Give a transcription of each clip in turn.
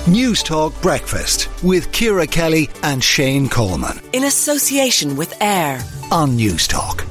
News Talk Breakfast with Ciara Kelly and Shane Coleman. In association with AIR on News Talk.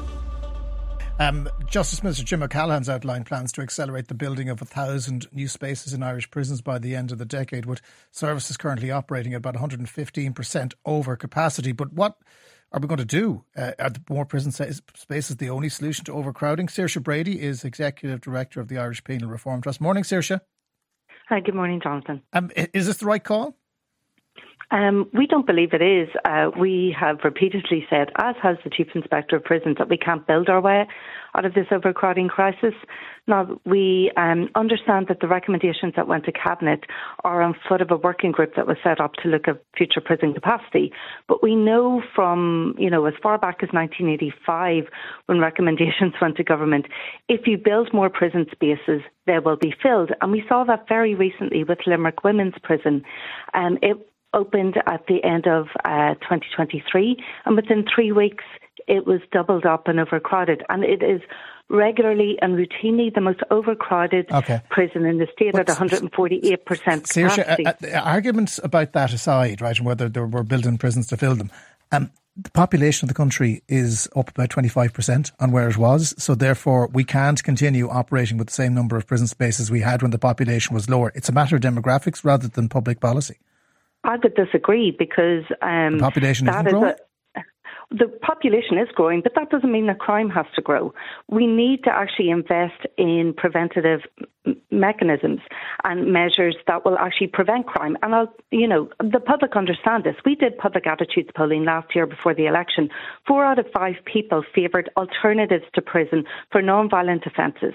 Justice Minister Jim O'Callaghan's outlined plans to accelerate the building of 1,000 new spaces in Irish prisons by the end of the decade, with services currently operating at about 115% over capacity. But what are we going to do? Are the more prison spaces the only solution to overcrowding? Saoirse Brady is Executive Director of the Irish Penal Reform Trust. Morning, Saoirse. Hi, good morning, Jonathan. Is this the right call? We don't believe it is. We have repeatedly said, as has the Chief Inspector of Prisons, that we can't build our way out of this overcrowding crisis. Now, we understand that the recommendations that went to Cabinet are on foot of a working group that was set up to look at future prison capacity. But we know from, as far back as 1985, when recommendations went to government, if you build more prison spaces, they will be filled. And we saw that very recently with Limerick Women's Prison. It opened at the end of 2023, and within 3 weeks it was doubled up and overcrowded, and it is regularly and routinely the most overcrowded prison in the state at 148% capacity. Saoirse, arguments about that aside, right, and whether there were building prisons to fill them, the population of the country is up about 25% on where it was, so therefore we can't continue operating with the same number of prison spaces we had when the population was lower. It's a matter of demographics rather than public policy. I would disagree because the population isn't growing. The population is growing, but that doesn't mean that crime has to grow. We need to actually invest in preventative mechanisms and measures that will actually prevent crime. And the public understand this. We did public attitudes polling last year before the election. 4 out of 5 people favoured alternatives to prison for non-violent offences.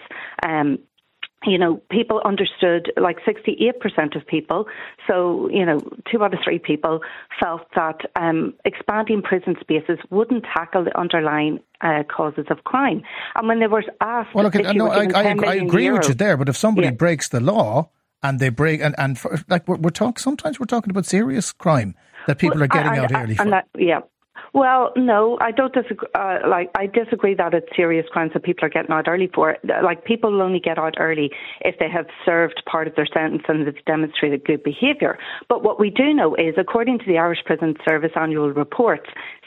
People understood, like 68% of people, so, 2 out of 3 people felt that expanding prison spaces wouldn't tackle the underlying causes of crime. And when they were asked... Well, look, I agree with you there, but if somebody breaks the law and they break... Sometimes we're talking about serious crime that people are getting out early for. Well, no, I don't disagree. I disagree that it's serious crimes that people are getting out early for. Like, people will only get out early if they have served part of their sentence and they've demonstrated good behaviour. But what we do know is, according to the Irish Prison Service annual report,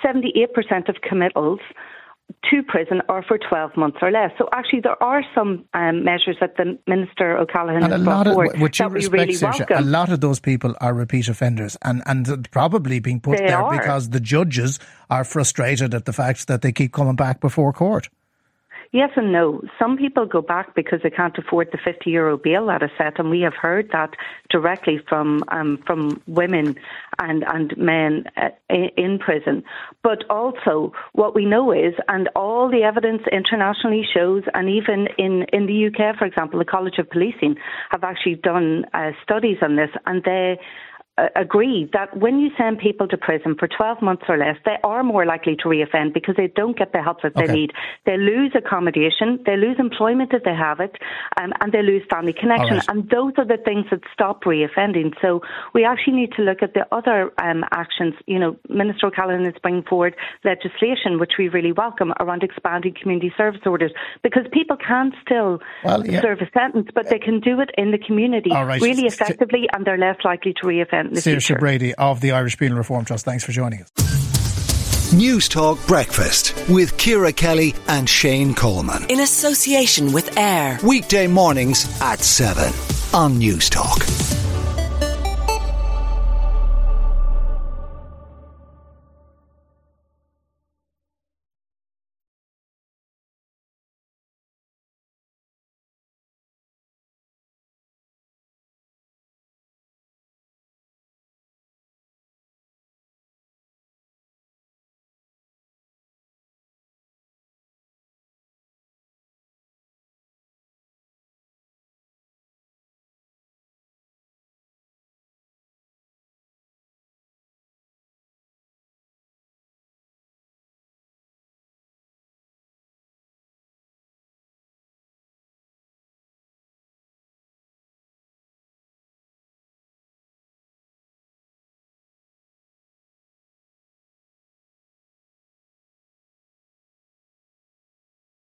78% of committals to prison are for 12 months or less. So actually there are some measures that the Minister O'Callaghan has brought forward that we really welcome. A lot of those people are repeat offenders and probably being put there because the judges are frustrated at the fact that they keep coming back before court. Yes and no. Some people go back because they can't afford the €50 bail that is set, and we have heard that directly from women and men in prison. But also, what we know is, and all the evidence internationally shows, and even in the UK, for example, the College of Policing have actually done studies on this, and they agree that when you send people to prison for 12 months or less, they are more likely to reoffend because they don't get the help that they need. They lose accommodation, they lose employment if they have it, and they lose family connection. Right. And those are the things that stop reoffending. So we actually need to look at the other actions. Minister O'Callaghan is bringing forward legislation, which we really welcome, around expanding community service orders, because people can still serve a sentence, but they can do it in the community really effectively, and they're less likely to reoffend. Saoirse Brady of the Irish Penal Reform Trust, thanks for joining us. News Talk Breakfast with Ciara Kelly and Shane Coleman. In association with AIR. Weekday mornings at 7 on News Talk.